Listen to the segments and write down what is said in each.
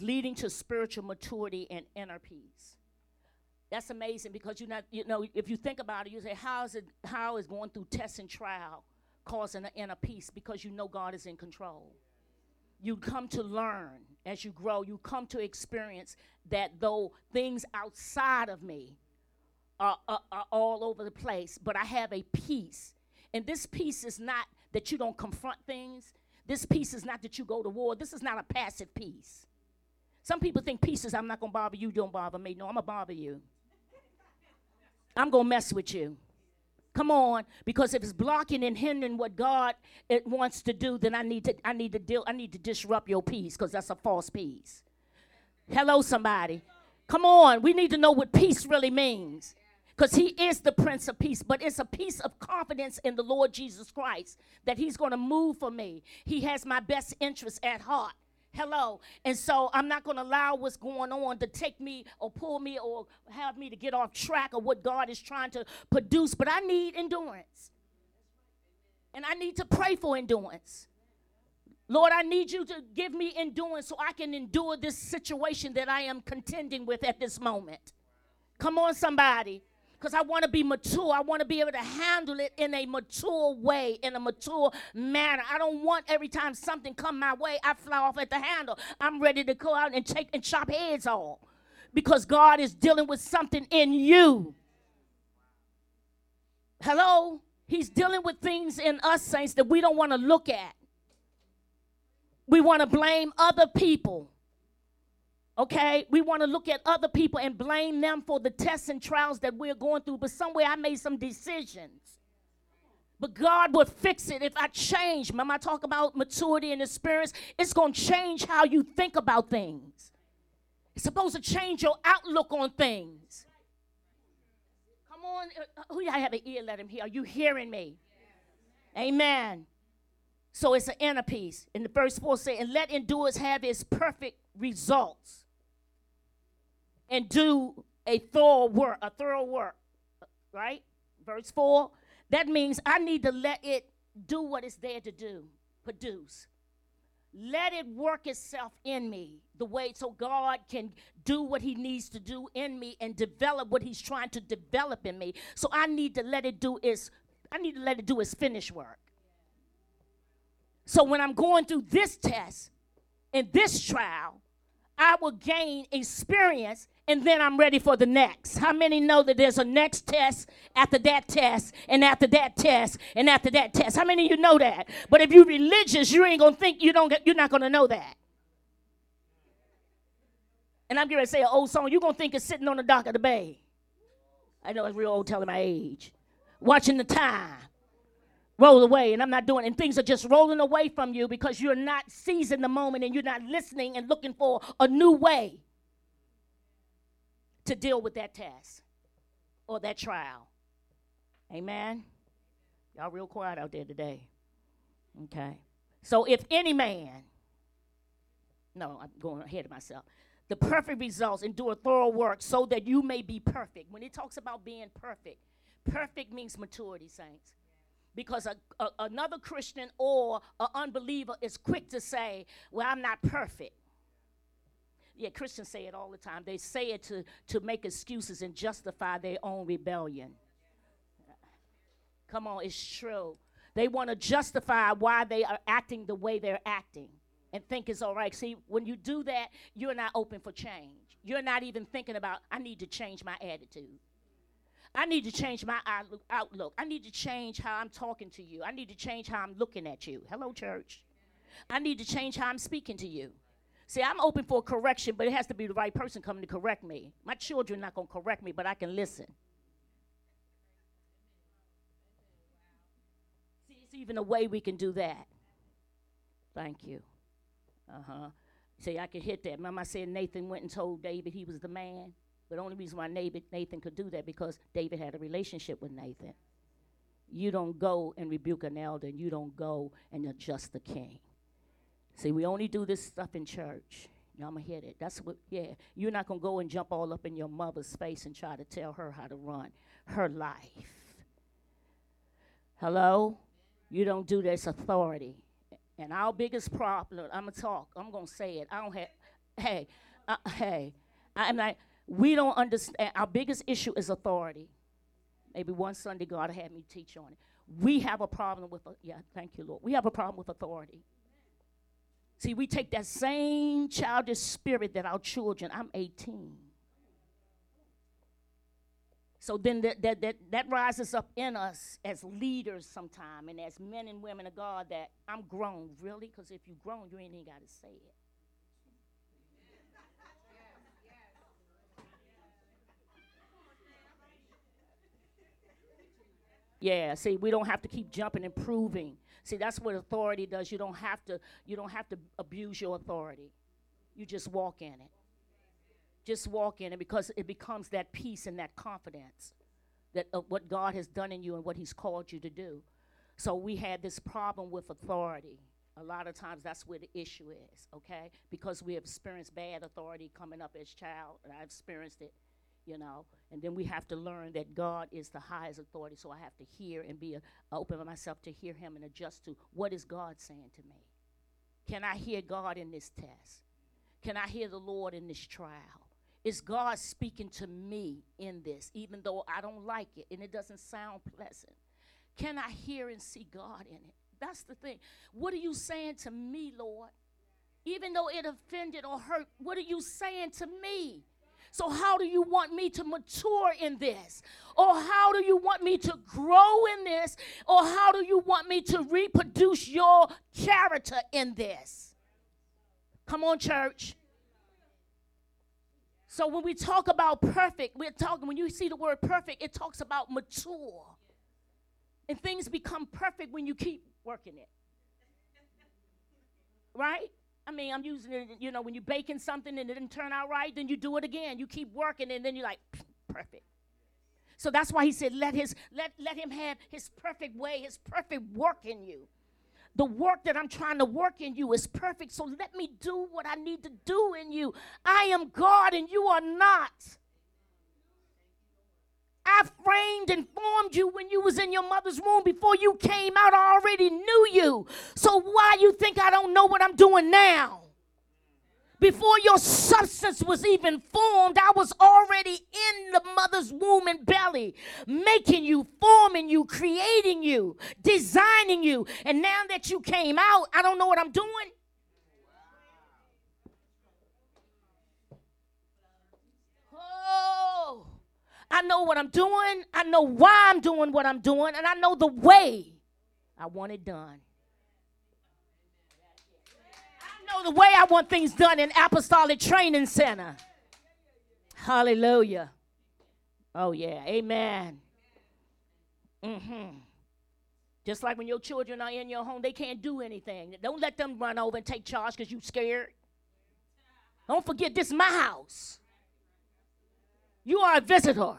leading to spiritual maturity and inner peace. That's amazing because if you think about it, you say, how is going through test and trial causing an inner peace? Because you know God is in control. You come to learn as you grow. You come to experience that though things outside of me are all over the place, but I have a peace. And this peace is not that you don't confront things. This peace is not that you go to war. This is not a passive peace. Some people think peace is I'm not going to bother you, don't bother me. No, I'm going to bother you. I'm going to mess with you. Come on, because if it's blocking and hindering what God wants to do, then I need to disrupt your peace because that's a false peace. Hello, somebody. Come on, we need to know what peace really means because he is the Prince of Peace, but it's a peace of confidence in the Lord Jesus Christ that he's going to move for me. He has my best interests at heart. Hello. And so I'm not going to allow what's going on to take me or pull me or have me to get off track of what God is trying to produce. But I need endurance. And I need to pray for endurance. Lord, I need you to give me endurance so I can endure this situation that I am contending with at this moment. Come on, somebody. Because I want to be mature. I want to be able to handle it in a mature way, in a mature manner. I don't want every time something come my way, I fly off at the handle. I'm ready to go out and take and chop heads off. Because God is dealing with something in you. Hello? He's dealing with things in us, saints, that we don't want to look at. We want to blame other people. Okay, we want to look at other people and blame them for the tests and trials that we're going through. But somewhere I made some decisions. But God will fix it if I change. Remember I talk about maturity and experience? It's going to change how you think about things. It's supposed to change your outlook on things. Come on, who y'all have an ear? Let him hear. Are you hearing me? Amen. So it's an inner peace. In the verse 4 say, and let endurance have its perfect results. And do a thorough work, right? Verse 4, that means I need to let it do what it's there to do, produce. Let it work itself in me the way so God can do what he needs to do in me and develop what he's trying to develop in me. So I need to let it do its finished work. So when I'm going through this test and this trial, I will gain experience, and then I'm ready for the next. How many know that there's a next test after that test, and after that test, and after that test? How many of you know that? But if you're religious, you ain't gonna think you're not gonna know that. And I'm going to say an old song. You're gonna think it's sitting on the dock of the bay. I know it's real old, telling my age. Watching the time roll away, and I'm not doing it. And things are just rolling away from you because you're not seizing the moment and you're not listening and looking for a new way to deal with that test or that trial. Amen? Y'all real quiet out there today. Okay. So if any man, no, I'm going ahead of myself. The perfect results, endure thorough work so that you may be perfect. When it talks about being perfect, perfect means maturity, saints. Because another Christian or an unbeliever is quick to say, well, I'm not perfect. Yeah, Christians say it all the time. They say it to make excuses and justify their own rebellion. Come on, it's true. They want to justify why they are acting the way they're acting and think it's all right. See, when you do that, you're not open for change. You're not even thinking about, I need to change my attitude. I need to change my outlook. I need to change how I'm talking to you. I need to change how I'm looking at you. Hello, church. I need to change how I'm speaking to you. See, I'm open for correction, but it has to be the right person coming to correct me. My children are not going to correct me, but I can listen. See, it's even a way we can do that. Thank you. See, I can hit that. Remember I said Nathan went and told David he was the man? But the only reason why Nathan could do that because David had a relationship with Nathan. You don't go and rebuke an elder, and you don't go and adjust the king. See, we only do this stuff in church. Y'all gonna hit it. That's what, yeah. You're not gonna go and jump all up in your mother's face and try to tell her how to run her life. Hello? You don't do this authority. And our biggest problem, I'm gonna say it. Hey, I'm like, we don't understand. Our biggest issue is authority. Maybe one Sunday God had me teach on it. We have a problem with, thank you, Lord. We have a problem with authority. See, we take that same childish spirit that our children, I'm 18. So then that rises up in us as leaders sometime and as men and women of God that I'm grown. Really? Because if you're grown, you ain't even got to say it. Yeah, see, we don't have to keep jumping and proving. See, that's what authority does. You don't have to abuse your authority. You just walk in it. Just walk in it because it becomes that peace and that confidence that of what God has done in you and what he's called you to do. So we had this problem with authority. A lot of times that's where the issue is, okay? Because we have experienced bad authority coming up as child, and I've experienced it, and then we have to learn that God is the highest authority, so I have to hear and be open myself to hear him and adjust to what is God saying to me. Can I hear God in this test? Can I hear the Lord in this trial? Is God speaking to me in this, even though I don't like it and it doesn't sound pleasant? Can I hear and see God in it? That's the thing. What are you saying to me, Lord? Even though it offended or hurt, what are you saying to me? So how do you want me to mature in this? Or how do you want me to grow in this? Or how do you want me to reproduce your character in this? Come on, church. So when we talk about perfect, when you see the word perfect, it talks about mature. And things become perfect when you keep working it. Right? I mean, I'm using it, when you're baking something and it didn't turn out right, then you do it again. You keep working and then you're like, perfect. So that's why he said, let him have his perfect way, his perfect work in you. The work that I'm trying to work in you is perfect, so let me do what I need to do in you. I am God and you are not. I framed and formed you when you was in your mother's womb. Before you came out, I already knew you. So why you think I don't know what I'm doing now? Before your substance was even formed, I was already in the mother's womb and belly, making you, forming you, creating you, designing you. And now that you came out, I don't know what I'm doing. Oh, I know what I'm doing. I know why I'm doing what I'm doing. And I know the way I want it done. The way I want things done in Apostolic Training Center. Hallelujah. Oh, yeah. Amen. Just like when your children are in your home, they can't do anything. Don't let them run over and take charge because you're scared. Don't forget, this is my house. You are a visitor.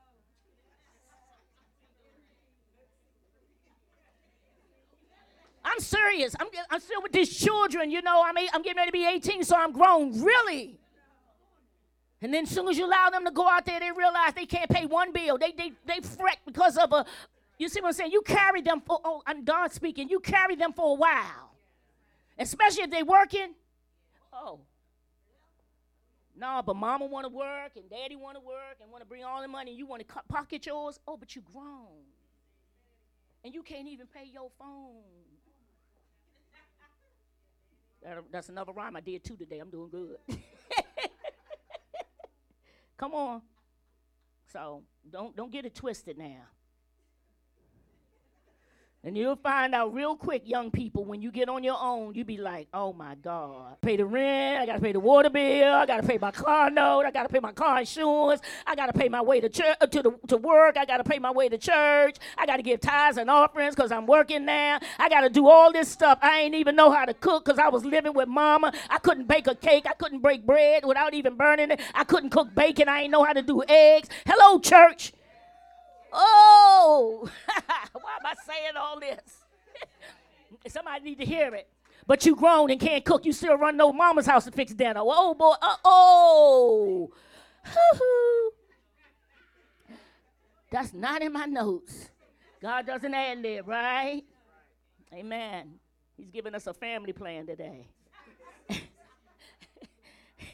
I'm serious. I'm still with these children, I'm getting ready to be 18, so I'm grown, really. And then as soon as you allow them to go out there, they realize they can't pay one bill. They fret because of you see what I'm saying? You carry them I'm done speaking, you carry them for a while. Especially if they're working. Oh. No, but mama want to work and daddy want to work and want to bring all the money. And you want to pocket yours. Oh, but you grown. And you can't even pay your phone. That's another rhyme. I did 2 today. I'm doing good. Come on. So don't get it twisted now. And you'll find out real quick, young people, when you get on your own, you be like, oh, my God. Pay the rent. I got to pay the water bill. I got to pay my car note. I got to pay my car insurance. I got to pay my way to church, to work. I got to pay my way to church. I got to give tithes and offerings because I'm working now. I got to do all this stuff. I ain't even know how to cook because I was living with mama. I couldn't bake a cake. I couldn't break bread without even burning it. I couldn't cook bacon. I ain't know how to do eggs. Hello, church. Oh, why am I saying all this? Somebody need to hear it. But you grown and can't cook. You still run no mama's house to fix dinner. Oh, boy. That's not in my notes. God doesn't ad lib, right? Amen. He's giving us a family plan today.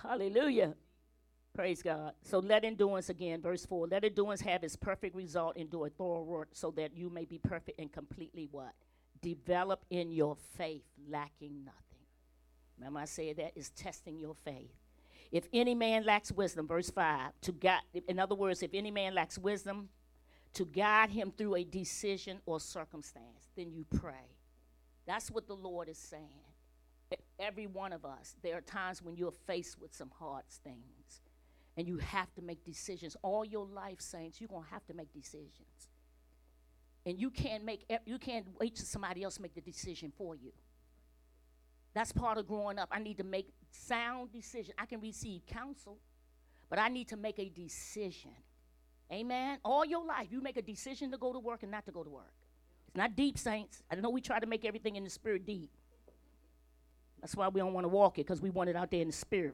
Hallelujah. Praise God. So let endurance again, verse 4. Let endurance have its perfect result, endure thorough work, so that you may be perfect and completely what? Develop in your faith, lacking nothing. Remember I said that is testing your faith. If any man lacks wisdom, verse 5, to guide, in other words, if any man lacks wisdom, to guide him through a decision or circumstance, then you pray. That's what the Lord is saying. Every one of us, there are times when you're faced with some hard things, and you have to make decisions. All your life, saints, you're going to have to make decisions. And you can't wait till somebody else make the decision for you. That's part of growing up. I need to make sound decisions. I can receive counsel, but I need to make a decision. Amen? All your life, you make a decision to go to work and not to go to work. It's not deep, saints. I know we try to make everything in the spirit deep. That's why we don't want to walk it, because we want it out there in the spirit.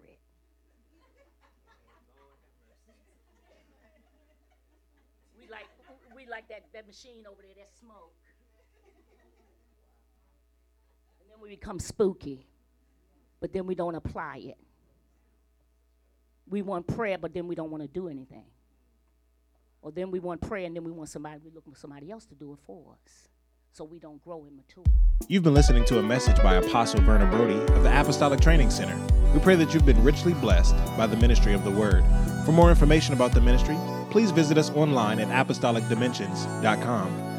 We like that machine over there, that smoke. And then we become spooky, but then we don't apply it. We want prayer, but then we don't want to do anything. Or then we want prayer, and then we're looking for somebody else to do it for us. So we don't grow and mature. You've been listening to a message by Apostle Verna Brody of the Apostolic Training Center. We pray that you've been richly blessed by the ministry of the Word. For more information about the ministry, please visit us online at apostolicdimensions.com.